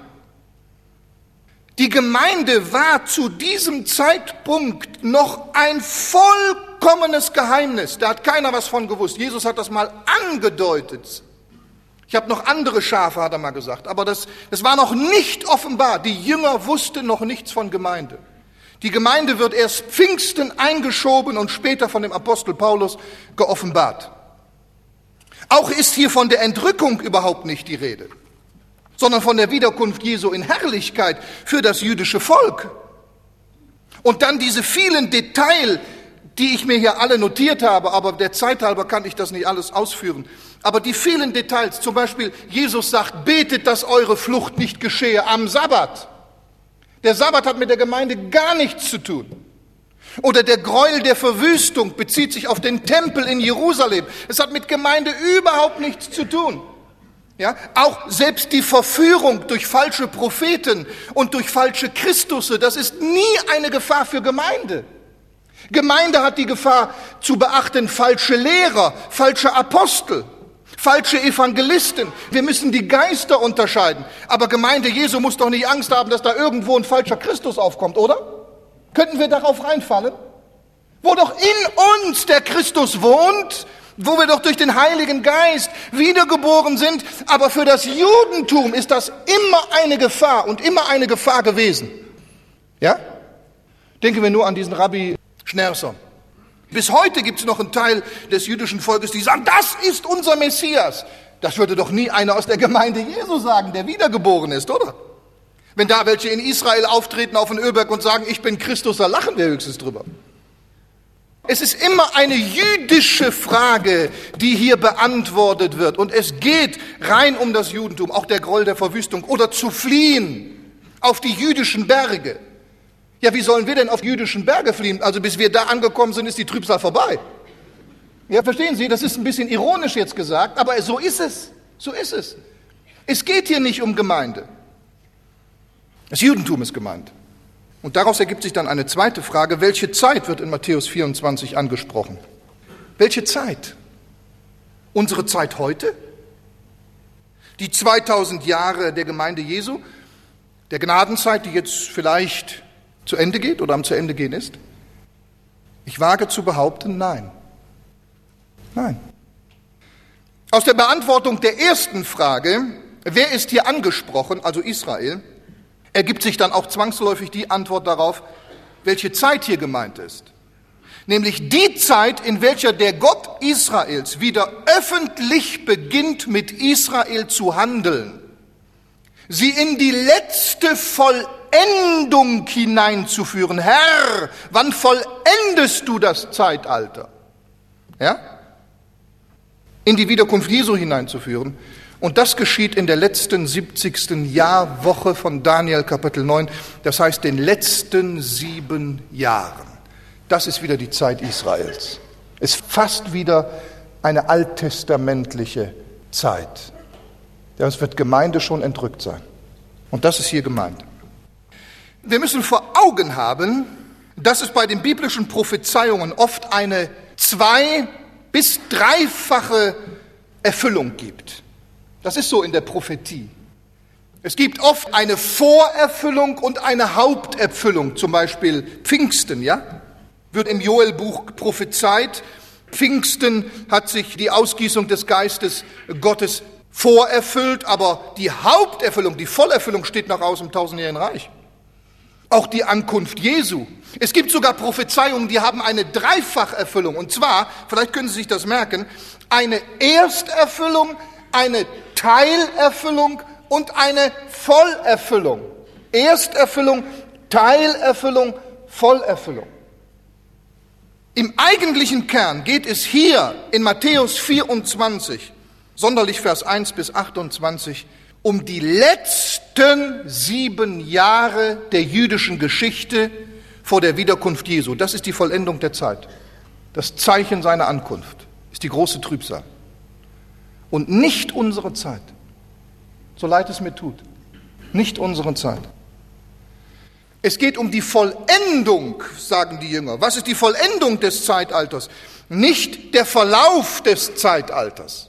Die Gemeinde war zu diesem Zeitpunkt noch ein vollkommenes Geheimnis. Da hat keiner was von gewusst. Jesus hat das mal angedeutet. Ich habe noch andere Schafe, hat er mal gesagt. Aber das war noch nicht offenbar. Die Jünger wussten noch nichts von Gemeinde. Die Gemeinde wird erst Pfingsten eingeschoben und später von dem Apostel Paulus geoffenbart. Auch ist hier von der Entrückung überhaupt nicht die Rede, sondern von der Wiederkunft Jesu in Herrlichkeit für das jüdische Volk. Und dann diese vielen Details, die ich mir hier alle notiert habe, aber der Zeit halber kann ich das nicht alles ausführen. Aber die vielen Details, zum Beispiel Jesus sagt, betet, dass eure Flucht nicht geschehe am Sabbat. Der Sabbat hat mit der Gemeinde gar nichts zu tun. Oder der Gräuel der Verwüstung bezieht sich auf den Tempel in Jerusalem. Es hat mit Gemeinde überhaupt nichts zu tun. Ja, auch selbst die Verführung durch falsche Propheten und durch falsche Christusse, das ist nie eine Gefahr für Gemeinde. Gemeinde hat die Gefahr zu beachten, falsche Lehrer, falsche Apostel, falsche Evangelisten. Wir müssen die Geister unterscheiden. Aber Gemeinde Jesu muss doch nicht Angst haben, dass da irgendwo ein falscher Christus aufkommt, oder? Könnten wir darauf reinfallen? Wo doch in uns der Christus wohnt, wo wir doch durch den Heiligen Geist wiedergeboren sind, aber für das Judentum ist das immer eine Gefahr und immer eine Gefahr gewesen. Ja? Denken wir nur an diesen Rabbi Schneerson. Bis heute gibt es noch einen Teil des jüdischen Volkes, die sagen, das ist unser Messias. Das würde doch nie einer aus der Gemeinde Jesu sagen, der wiedergeboren ist, oder? Wenn da welche in Israel auftreten auf den Ölberg und sagen, ich bin Christus, da lachen wir höchstens drüber. Es ist immer eine jüdische Frage, die hier beantwortet wird. Und es geht rein um das Judentum, auch der Groll der Verwüstung. Oder zu fliehen auf die jüdischen Berge. Ja, wie sollen wir denn auf jüdischen Berge fliehen? Also bis wir da angekommen sind, ist die Trübsal vorbei. Ja, verstehen Sie, das ist ein bisschen ironisch jetzt gesagt, aber so ist es. So ist es. Es geht hier nicht um Gemeinde. Das Judentum ist gemeint. Und daraus ergibt sich dann eine zweite Frage, welche Zeit wird in Matthäus 24 angesprochen? Welche Zeit? Unsere Zeit heute? Die 2000 Jahre der Gemeinde Jesu? Der Gnadenzeit, die jetzt vielleicht zu Ende geht oder am zu Ende gehen ist? Ich wage zu behaupten, nein. Nein. Aus der Beantwortung der ersten Frage, wer ist hier angesprochen, also Israel, ergibt sich dann auch zwangsläufig die Antwort darauf, welche Zeit hier gemeint ist. Nämlich die Zeit, in welcher der Gott Israels wieder öffentlich beginnt, mit Israel zu handeln, sie in die letzte Vollendung hineinzuführen. Herr, wann vollendest du das Zeitalter? Ja? In die Wiederkunft Jesu hineinzuführen. Und das geschieht in der letzten 70. Jahrwoche von Daniel Kapitel 9, das heißt den letzten 7 Jahren. Das ist wieder die Zeit Israels. Es ist fast wieder eine alttestamentliche Zeit. Ja, es wird Gemeinde schon entrückt sein. Und das ist hier gemeint. Wir müssen vor Augen haben, dass es bei den biblischen Prophezeiungen oft eine 2- bis 3-fache Erfüllung gibt. Das ist so in der Prophetie. Es gibt oft eine Vorerfüllung und eine Haupterfüllung, zum Beispiel Pfingsten, ja? Wird im Joelbuch prophezeit. Pfingsten hat sich die Ausgießung des Geistes Gottes vorerfüllt, aber die Haupterfüllung, die Vollerfüllung steht noch aus im 1000-jährigen Reich. Auch die Ankunft Jesu. Es gibt sogar Prophezeiungen, die haben eine Dreifacherfüllung. Und zwar, vielleicht können Sie sich das merken, eine Ersterfüllung, eine Teilerfüllung und eine Vollerfüllung. Ersterfüllung, Teilerfüllung, Vollerfüllung. Im eigentlichen Kern geht es hier in Matthäus 24, sonderlich Vers 1 bis 28, um die letzten 7 Jahre der jüdischen Geschichte vor der Wiederkunft Jesu. Das ist die Vollendung der Zeit. Das Zeichen seiner Ankunft ist die große Trübsal. Und nicht unsere Zeit, so leid es mir tut, nicht unsere Zeit. Es geht um die Vollendung, sagen die Jünger. Was ist die Vollendung des Zeitalters? Nicht der Verlauf des Zeitalters.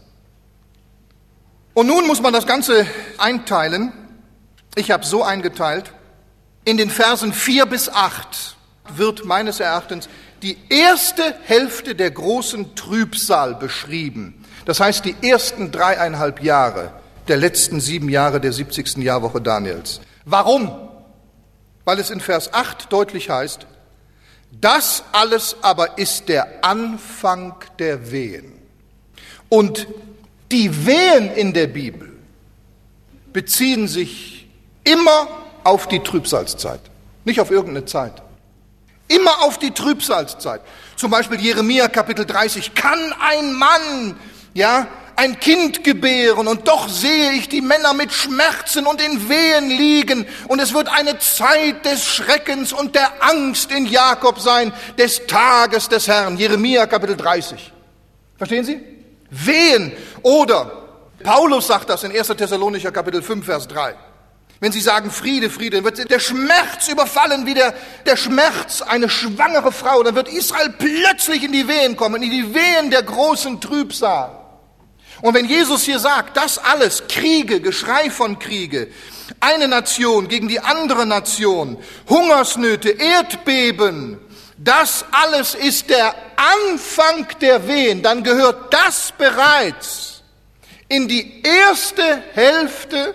Und nun muss man das Ganze einteilen. Ich habe so eingeteilt. In den Versen 4 bis 8 wird meines Erachtens die erste Hälfte der großen Trübsal beschrieben. Das heißt, die ersten 3,5 Jahre der letzten 7 Jahre der 70. Jahrwoche Daniels. Warum? Weil es in Vers 8 deutlich heißt, das alles aber ist der Anfang der Wehen. Und die Wehen in der Bibel beziehen sich immer auf die Trübsalzeit, nicht auf irgendeine Zeit. Immer auf die Trübsalzeit. Zum Beispiel Jeremia Kapitel 30. Kann ein Mann, ein Kind gebären und doch sehe ich die Männer mit Schmerzen und in Wehen liegen und es wird eine Zeit des Schreckens und der Angst in Jakob sein, des Tages des Herrn. Jeremia Kapitel 30. Verstehen Sie? Wehen. Oder Paulus sagt das in 1. Thessalonicher Kapitel 5, Vers 3. Wenn sie sagen Friede, Friede, dann wird der Schmerz überfallen wie der Schmerz eine schwangere Frau. Dann wird Israel plötzlich in die Wehen kommen, in die Wehen der großen Trübsal. Und wenn Jesus hier sagt, das alles, Kriege, Geschrei von Kriege, eine Nation gegen die andere Nation, Hungersnöte, Erdbeben, das alles ist der Anfang der Wehen, dann gehört das bereits in die erste Hälfte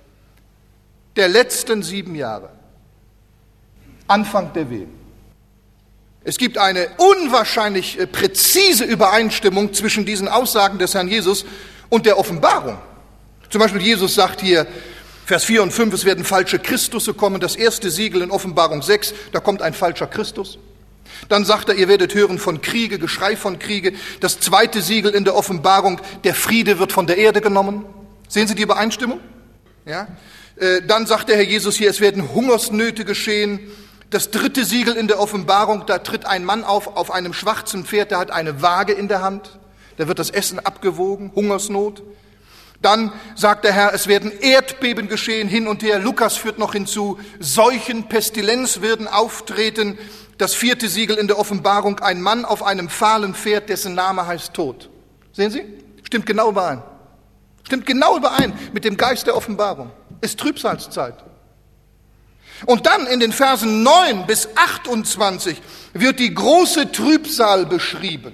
der letzten 7 Jahre. Anfang der Wehen. Es gibt eine unwahrscheinlich präzise Übereinstimmung zwischen diesen Aussagen des Herrn Jesus und der Offenbarung. Zum Beispiel Jesus sagt hier, Vers 4 und 5, es werden falsche Christusse kommen. Das erste Siegel in Offenbarung 6, da kommt ein falscher Christus. Dann sagt er, ihr werdet hören von Kriege, Geschrei von Kriege. Das zweite Siegel in der Offenbarung, der Friede wird von der Erde genommen. Sehen Sie die Übereinstimmung? Ja. Dann sagt der Herr Jesus hier, es werden Hungersnöte geschehen. Das dritte Siegel in der Offenbarung, da tritt ein Mann auf einem schwarzen Pferd, der hat eine Waage in der Hand. Da wird das Essen abgewogen, Hungersnot. Dann sagt der Herr, es werden Erdbeben geschehen, hin und her. Lukas führt noch hinzu, Seuchen, Pestilenz werden auftreten. Das vierte Siegel in der Offenbarung, ein Mann auf einem fahlen Pferd, dessen Name heißt Tod. Sehen Sie? Stimmt genau überein. Stimmt genau überein mit dem Geist der Offenbarung. Ist Trübsalzeit. Und dann in den Versen 9 bis 28 wird die große Trübsal beschrieben.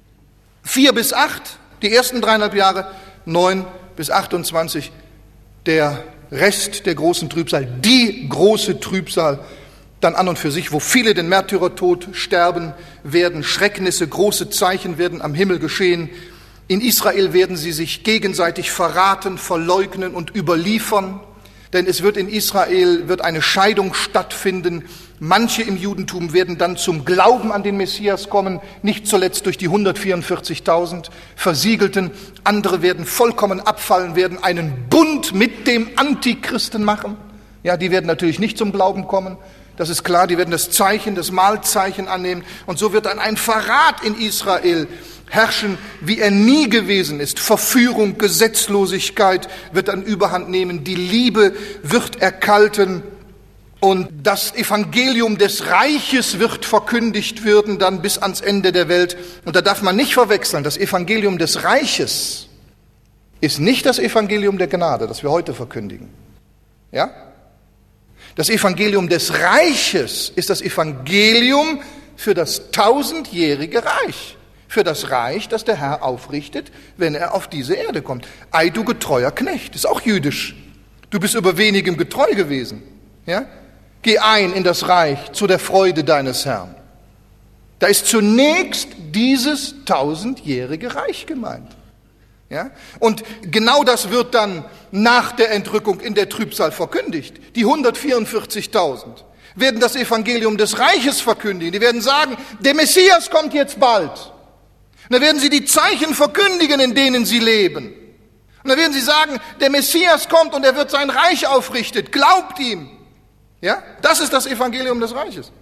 4 bis 8, die ersten 3,5 Jahre, 9 bis 28, der Rest der großen Trübsal, die große Trübsal, dann an und für sich, wo viele den Märtyrertod sterben werden, Schrecknisse, große Zeichen werden am Himmel geschehen. In Israel werden sie sich gegenseitig verraten, verleugnen und überliefern. Denn es wird in Israel eine Scheidung stattfinden. Manche im Judentum werden dann zum Glauben an den Messias kommen, nicht zuletzt durch die 144.000 Versiegelten. Andere werden vollkommen abfallen, werden einen Bund mit dem Antichristen machen. Ja, die werden natürlich nicht zum Glauben kommen. Das ist klar, die werden das Zeichen, das Mahlzeichen annehmen. Und so wird dann ein Verrat in Israel herrschen, wie er nie gewesen ist. Verführung, Gesetzlosigkeit wird dann Überhand nehmen. Die Liebe wird erkalten. Und das Evangelium des Reiches wird verkündigt werden, dann bis ans Ende der Welt. Und da darf man nicht verwechseln, das Evangelium des Reiches ist nicht das Evangelium der Gnade, das wir heute verkündigen. Ja? Das Evangelium des Reiches ist das Evangelium für das 1000-jährige Reich. Für das Reich, das der Herr aufrichtet, wenn er auf diese Erde kommt. Ei, du getreuer Knecht, ist auch jüdisch. Du bist über wenigem getreu gewesen. Ja? Geh ein in das Reich zu der Freude deines Herrn. Da ist zunächst dieses 1000-jährige Reich gemeint. Ja? Und genau das wird dann nach der Entrückung in der Trübsal verkündigt. Die 144.000 werden das Evangelium des Reiches verkündigen. Die werden sagen, der Messias kommt jetzt bald. Und dann werden sie die Zeichen verkündigen, in denen sie leben. Und dann werden sie sagen, der Messias kommt und er wird sein Reich aufrichtet. Glaubt ihm. Ja? Das ist das Evangelium des Reiches.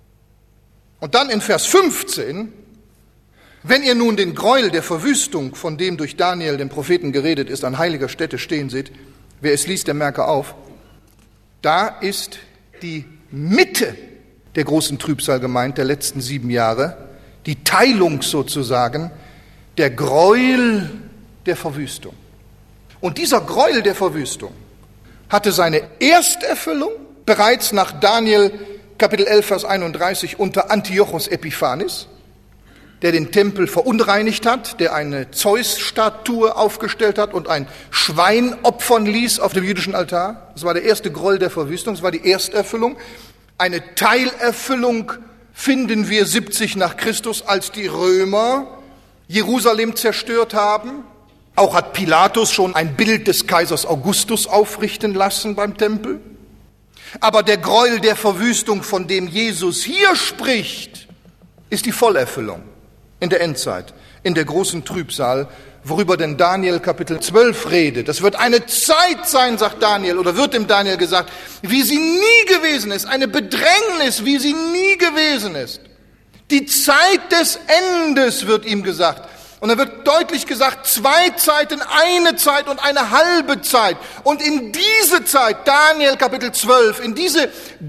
Und dann in Vers 15, wenn ihr nun den Gräuel der Verwüstung, von dem durch Daniel, dem Propheten, geredet ist, an heiliger Stätte stehen seht, wer es liest, der merke auf, da ist die Mitte der großen Trübsal gemeint, der letzten 7 Jahre, die Teilung sozusagen, der Gräuel der Verwüstung. Und dieser Gräuel der Verwüstung hatte seine Ersterfüllung bereits nach Daniel Kapitel 11, Vers 31 unter Antiochos Epiphanes, der den Tempel verunreinigt hat, der eine Zeus-Statue aufgestellt hat und ein Schwein opfern ließ auf dem jüdischen Altar. Das war der erste Gräuel der Verwüstung, das war die Ersterfüllung. Eine Teilerfüllung finden wir 70 nach Christus, als die Römer Jerusalem zerstört haben. Auch hat Pilatus schon ein Bild des Kaisers Augustus aufrichten lassen beim Tempel. Aber der Gräuel der Verwüstung, von dem Jesus hier spricht, ist die Vollerfüllung in der Endzeit, in der großen Trübsal, worüber denn Daniel Kapitel 12 redet. Das wird eine Zeit sein, sagt Daniel, oder wird dem Daniel gesagt, wie sie nie gewesen ist, eine Bedrängnis, wie sie nie gewesen ist. Die Zeit des Endes, wird ihm gesagt. Und dann wird deutlich gesagt, 2 Zeiten, eine Zeit und eine halbe Zeit. Und in diese Zeit, Daniel Kapitel 12, in diese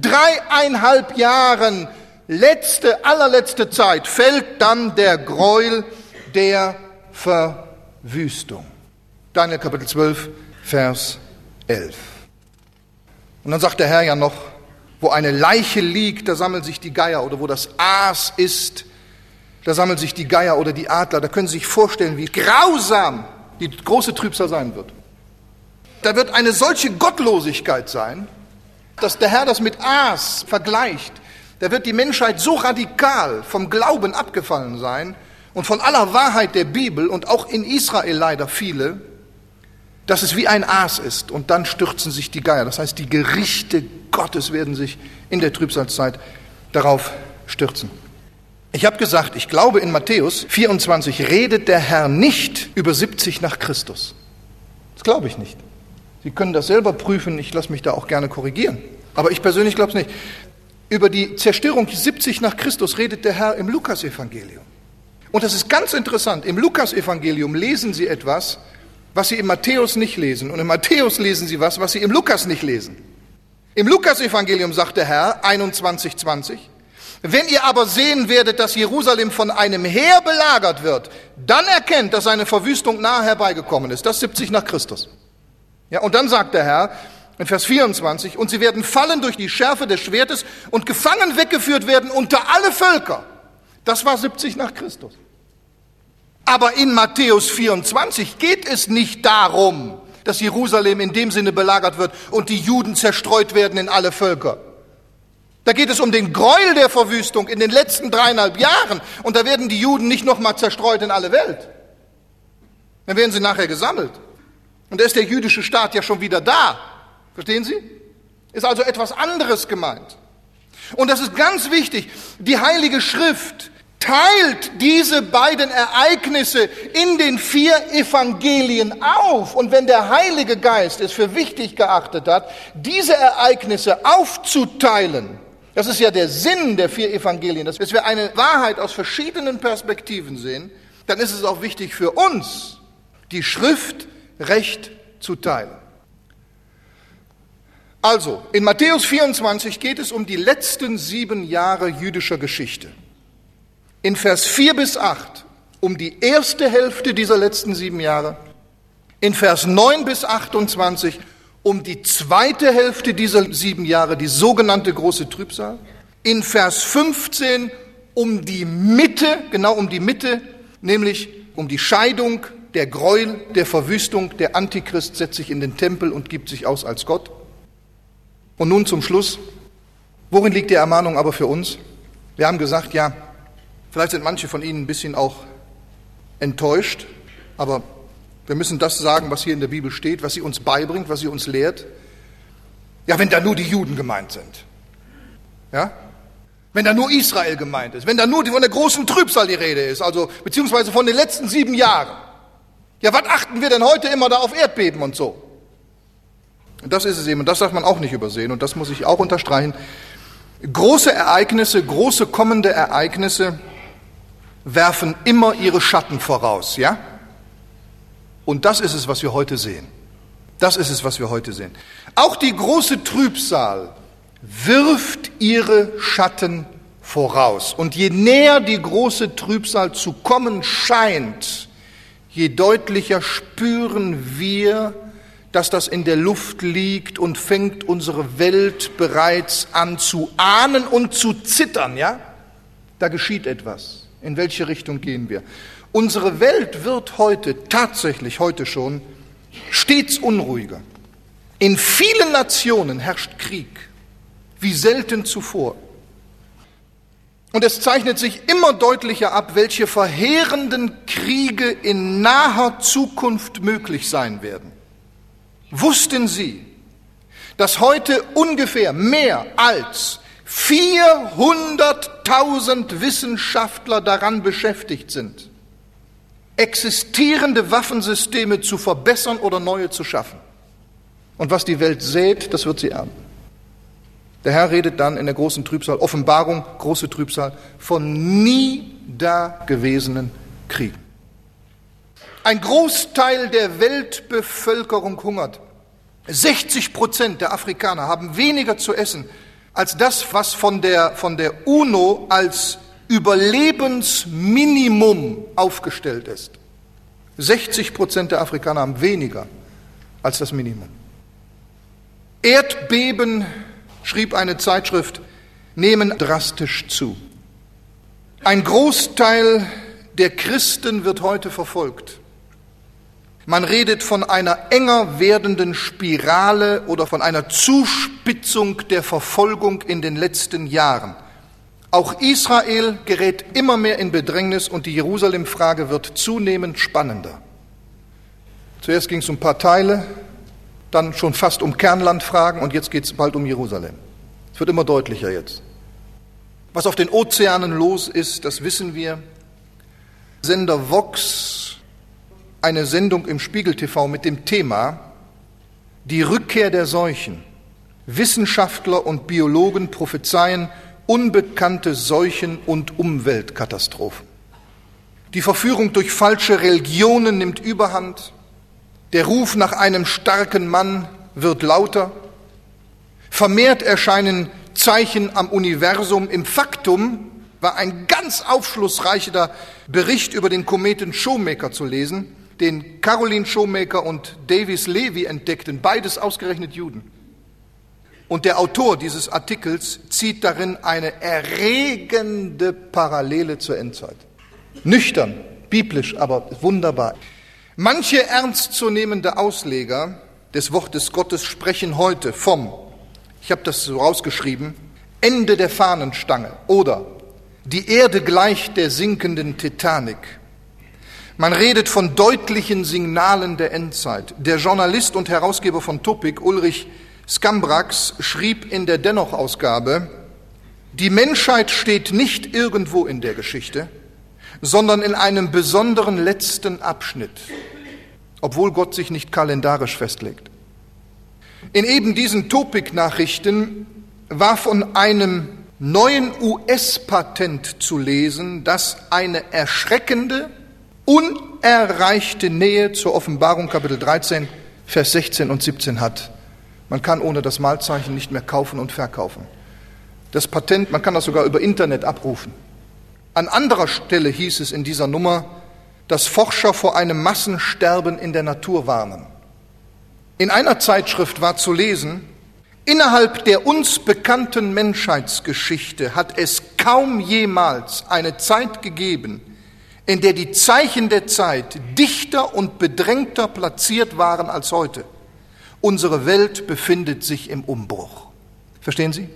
3,5 Jahren, allerletzte Zeit, fällt dann der Gräuel der Verwüstung. Daniel Kapitel 12, Vers 11. Und dann sagt der Herr ja noch, wo eine Leiche liegt, da sammeln sich die Geier, oder wo das Aas ist, da sammeln sich die Geier oder die Adler. Da können Sie sich vorstellen, wie grausam die große Trübsal sein wird. Da wird eine solche Gottlosigkeit sein, dass der Herr das mit Aas vergleicht. Da wird die Menschheit so radikal vom Glauben abgefallen sein und von aller Wahrheit der Bibel und auch in Israel leider viele, dass es wie ein Aas ist, und dann stürzen sich die Geier. Das heißt, die Gerichte Gottes werden sich in der Trübsalzeit darauf stürzen. Ich habe gesagt, ich glaube, in Matthäus 24 redet der Herr nicht über 70 nach Christus. Das glaube ich nicht. Sie können das selber prüfen, ich lasse mich da auch gerne korrigieren. Aber ich persönlich glaube es nicht. Über die Zerstörung 70 nach Christus redet der Herr im Lukasevangelium. Und das ist ganz interessant. Im Lukasevangelium lesen Sie etwas, was Sie im Matthäus nicht lesen. Und im Matthäus lesen Sie was Sie im Lukas nicht lesen. Im Lukasevangelium sagt der Herr, 21,20, wenn ihr aber sehen werdet, dass Jerusalem von einem Heer belagert wird, dann erkennt, dass eine Verwüstung nahe herbeigekommen ist. Das 70 nach Christus. Ja, und dann sagt der Herr in Vers 24, und sie werden fallen durch die Schärfe des Schwertes und gefangen weggeführt werden unter alle Völker. Das war 70 nach Christus. Aber in Matthäus 24 geht es nicht darum, dass Jerusalem in dem Sinne belagert wird und die Juden zerstreut werden in alle Völker. Da geht es um den Gräuel der Verwüstung in den letzten 3,5 Jahren. Und da werden die Juden nicht nochmal zerstreut in alle Welt. Dann werden sie nachher gesammelt. Und da ist der jüdische Staat ja schon wieder da. Verstehen Sie? Ist also etwas anderes gemeint. Und das ist ganz wichtig. Die Heilige Schrift teilt diese beiden Ereignisse in den 4 Evangelien auf. Und wenn der Heilige Geist es für wichtig geachtet hat, diese Ereignisse aufzuteilen, das ist ja der Sinn der 4 Evangelien, dass wir eine Wahrheit aus verschiedenen Perspektiven sehen, dann ist es auch wichtig für uns, die Schrift recht zu teilen. Also, in Matthäus 24 geht es um die letzten 7 Jahre jüdischer Geschichte. In Vers 4 bis 8 um die erste Hälfte dieser letzten 7 Jahre. In Vers 9 bis 28 um die zweite Hälfte dieser 7 Jahre, die sogenannte große Trübsal. In Vers 15 um die Mitte, genau um die Mitte, nämlich um die Scheidung, der Gräuel, der Verwüstung. Der Antichrist setzt sich in den Tempel und gibt sich aus als Gott. Und nun zum Schluss. Worin liegt die Ermahnung aber für uns? Wir haben gesagt, ja, vielleicht sind manche von Ihnen ein bisschen auch enttäuscht, aber wir müssen das sagen, was hier in der Bibel steht, was sie uns beibringt, was sie uns lehrt. Ja, wenn da nur die Juden gemeint sind. Ja? Wenn da nur Israel gemeint ist. Wenn da nur von der großen Trübsal die Rede ist, also beziehungsweise von den letzten 7 Jahren. Ja, was achten wir denn heute immer da auf Erdbeben und so? Und das ist es eben, und das darf man auch nicht übersehen, und das muss ich auch unterstreichen. Große Ereignisse, große kommende Ereignisse werfen immer ihre Schatten voraus, ja? Und das ist es, was wir heute sehen. Das ist es, was wir heute sehen. Auch die große Trübsal wirft ihre Schatten voraus. Und je näher die große Trübsal zu kommen scheint, je deutlicher spüren wir, dass das in der Luft liegt und fängt unsere Welt bereits an zu ahnen und zu zittern, ja? Da geschieht etwas. In welche Richtung gehen wir? Unsere Welt wird heute, tatsächlich heute schon, stets unruhiger. In vielen Nationen herrscht Krieg, wie selten zuvor. Und es zeichnet sich immer deutlicher ab, welche verheerenden Kriege in naher Zukunft möglich sein werden. Wussten Sie, dass heute ungefähr mehr als 400.000 Wissenschaftler daran beschäftigt sind, existierende Waffensysteme zu verbessern oder neue zu schaffen? Und was die Welt sät, das wird sie ernten. Der Herr redet dann in der großen Trübsal, Offenbarung, große Trübsal, von nie dagewesenen Kriegen. Ein Großteil der Weltbevölkerung hungert. 60% der Afrikaner haben weniger zu essen als das, was von der UNO als Überlebensminimum aufgestellt ist. 60% der Afrikaner haben weniger als das Minimum. Erdbeben, schrieb eine Zeitschrift, nehmen drastisch zu. Ein Großteil der Christen wird heute verfolgt. Man redet von einer enger werdenden Spirale oder von einer Zuspitzung der Verfolgung in den letzten Jahren. Auch Israel gerät immer mehr in Bedrängnis und die Jerusalem-Frage wird zunehmend spannender. Zuerst ging es um ein paar Teile, dann schon fast um Kernlandfragen und jetzt geht es bald um Jerusalem. Es wird immer deutlicher jetzt. Was auf den Ozeanen los ist, das wissen wir. Sender Vox, eine Sendung im Spiegel TV mit dem Thema Die Rückkehr der Seuchen. Wissenschaftler und Biologen prophezeien unbekannte Seuchen und Umweltkatastrophen. Die Verführung durch falsche Religionen nimmt Überhand. Der Ruf nach einem starken Mann wird lauter. Vermehrt erscheinen Zeichen am Universum. Im Faktum war ein ganz aufschlussreicher Bericht über den Kometen Shoemaker zu lesen, den Caroline Shoemaker und Davis Levy entdeckten, beides ausgerechnet Juden. Und der Autor dieses Artikels zieht darin eine erregende Parallele zur Endzeit. Nüchtern, biblisch, aber wunderbar. Manche ernstzunehmende Ausleger des Wortes Gottes sprechen heute vom, ich habe das so rausgeschrieben, Ende der Fahnenstange oder die Erde gleicht der sinkenden Titanic. Man redet von deutlichen Signalen der Endzeit. Der Journalist und Herausgeber von Topic, Ulrich Skambrax, schrieb in der Dennoch-Ausgabe, die Menschheit steht nicht irgendwo in der Geschichte, sondern in einem besonderen letzten Abschnitt, obwohl Gott sich nicht kalendarisch festlegt. In eben diesen Topic-Nachrichten war von einem neuen US-Patent zu lesen, das eine erschreckende, unerreichte Nähe zur Offenbarung Kapitel 13, Vers 16 und 17 hat. Man kann ohne das Malzeichen nicht mehr kaufen und verkaufen. Das Patent, man kann das sogar über Internet abrufen. An anderer Stelle hieß es in dieser Nummer, dass Forscher vor einem Massensterben in der Natur warnen. In einer Zeitschrift war zu lesen, innerhalb der uns bekannten Menschheitsgeschichte hat es kaum jemals eine Zeit gegeben, in der die Zeichen der Zeit dichter und bedrängter platziert waren als heute. Unsere Welt befindet sich im Umbruch. Verstehen Sie?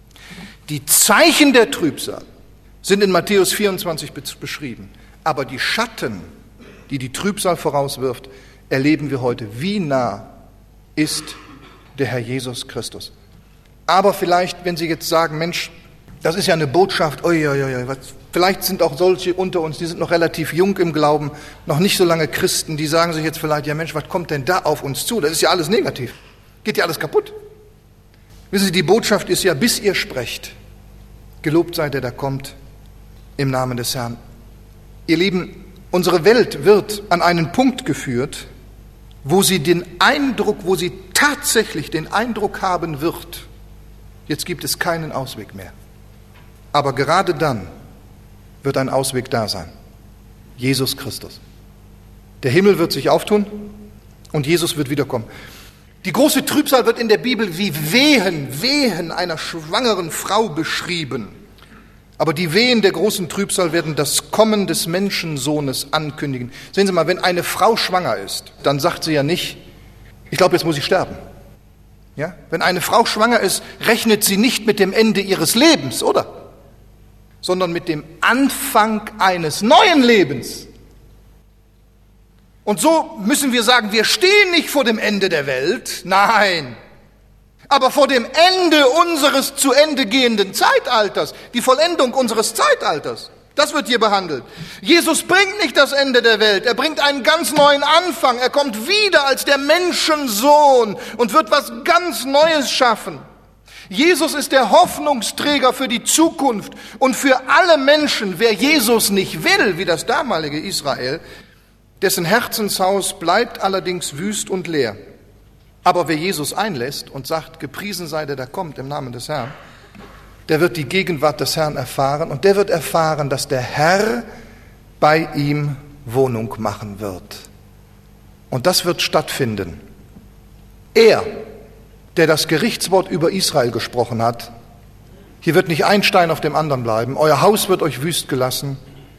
Die Zeichen der Trübsal sind in Matthäus 24 beschrieben. Aber die Schatten, die die Trübsal vorauswirft, erleben wir heute. Wie nah ist der Herr Jesus Christus? Aber vielleicht, wenn Sie jetzt sagen, Mensch, das ist ja eine Botschaft, vielleicht sind auch solche unter uns, die sind noch relativ jung im Glauben, noch nicht so lange Christen, die sagen sich jetzt vielleicht, ja Mensch, was kommt denn da auf uns zu? Das ist ja alles negativ. Geht ja alles kaputt. Wissen Sie, die Botschaft ist ja, bis ihr sprecht, gelobt sei der, der kommt, im Namen des Herrn. Ihr Lieben, unsere Welt wird an einen Punkt geführt, wo sie tatsächlich den Eindruck haben wird, jetzt gibt es keinen Ausweg mehr. Aber gerade dann wird ein Ausweg da sein. Jesus Christus. Der Himmel wird sich auftun und Jesus wird wiederkommen. Die große Trübsal wird in der Bibel wie Wehen einer schwangeren Frau beschrieben. Aber die Wehen der großen Trübsal werden das Kommen des Menschensohnes ankündigen. Sehen Sie mal, wenn eine Frau schwanger ist, dann sagt sie ja nicht, ich glaube, jetzt muss ich sterben. Ja? Wenn eine Frau schwanger ist, rechnet sie nicht mit dem Ende ihres Lebens, oder? Sondern mit dem Anfang eines neuen Lebens. Und so müssen wir sagen, wir stehen nicht vor dem Ende der Welt, nein, aber vor dem Ende unseres zu Ende gehenden Zeitalters, die Vollendung unseres Zeitalters. Das wird hier behandelt. Jesus bringt nicht das Ende der Welt, er bringt einen ganz neuen Anfang. Er kommt wieder als der Menschensohn und wird was ganz Neues schaffen. Jesus ist der Hoffnungsträger für die Zukunft und für alle Menschen. Wer Jesus nicht will, wie das damalige Israel, Dessen Herzenshaus bleibt allerdings wüst und leer. Aber wer Jesus einlässt und sagt, gepriesen sei der, der kommt im Namen des Herrn, der wird die Gegenwart des Herrn erfahren und der wird erfahren, dass der Herr bei ihm Wohnung machen wird. Und das wird stattfinden. Er, der das Gerichtswort über Israel gesprochen hat, hier wird nicht ein Stein auf dem anderen bleiben, euer Haus wird euch wüst gelassen,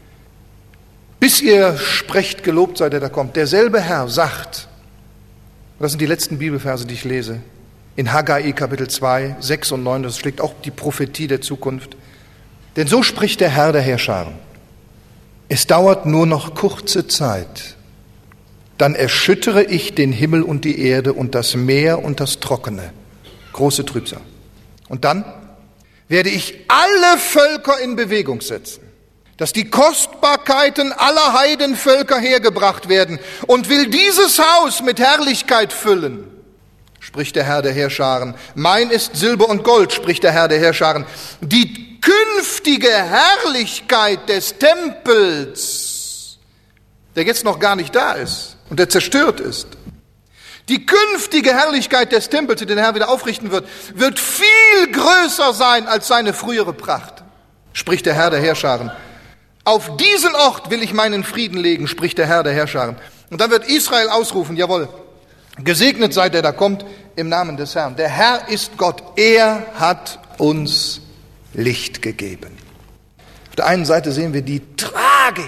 bis ihr sprecht, gelobt sei der, der kommt. Derselbe Herr sagt, das sind die letzten Bibelverse, die ich lese, in Haggai Kapitel 2, 6 und 9, das schlägt auch die Prophetie der Zukunft. Denn so spricht der Herr der Heerscharen. Es dauert nur noch kurze Zeit, dann erschüttere ich den Himmel und die Erde und das Meer und das Trockene. Große Trübsal. Und dann werde ich alle Völker in Bewegung setzen, dass die Kostbarkeiten aller Heidenvölker hergebracht werden und will dieses Haus mit Herrlichkeit füllen, spricht der Herr der Heerscharen. Mein ist Silber und Gold, spricht der Herr der Heerscharen. Die künftige Herrlichkeit des Tempels, der jetzt noch gar nicht da ist und der zerstört ist, die künftige Herrlichkeit des Tempels, die den Herr wieder aufrichten wird, wird viel größer sein als seine frühere Pracht, spricht der Herr der Heerscharen. Auf diesen Ort will ich meinen Frieden legen, spricht der Herr der Heerscharen. Und dann wird Israel ausrufen, jawohl, gesegnet sei der da kommt im Namen des Herrn. Der Herr ist Gott, er hat uns Licht gegeben. Auf der einen Seite sehen wir die Tragik,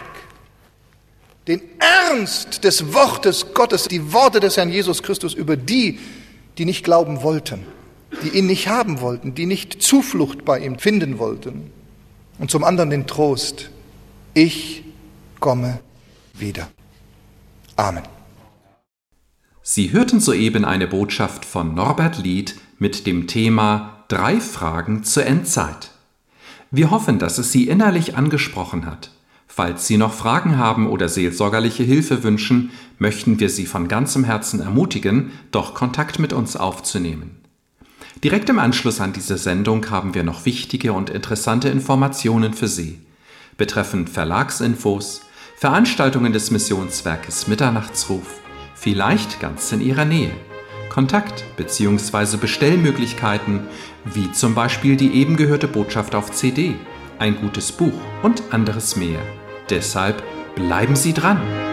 den Ernst des Wortes Gottes, die Worte des Herrn Jesus Christus über die, die nicht glauben wollten, die ihn nicht haben wollten, die nicht Zuflucht bei ihm finden wollten. Und zum anderen den Trost, ich komme wieder. Amen. Sie hörten soeben eine Botschaft von Norbert Lied mit dem Thema 3 Fragen zur Endzeit. Wir hoffen, dass es Sie innerlich angesprochen hat. Falls Sie noch Fragen haben oder seelsorgerliche Hilfe wünschen, möchten wir Sie von ganzem Herzen ermutigen, doch Kontakt mit uns aufzunehmen. Direkt im Anschluss an diese Sendung haben wir noch wichtige und interessante Informationen für Sie. Betreffend Verlagsinfos, Veranstaltungen des Missionswerkes Mitternachtsruf, vielleicht ganz in Ihrer Nähe, Kontakt- bzw. Bestellmöglichkeiten, wie zum Beispiel die eben gehörte Botschaft auf CD, ein gutes Buch und anderes mehr. Deshalb bleiben Sie dran!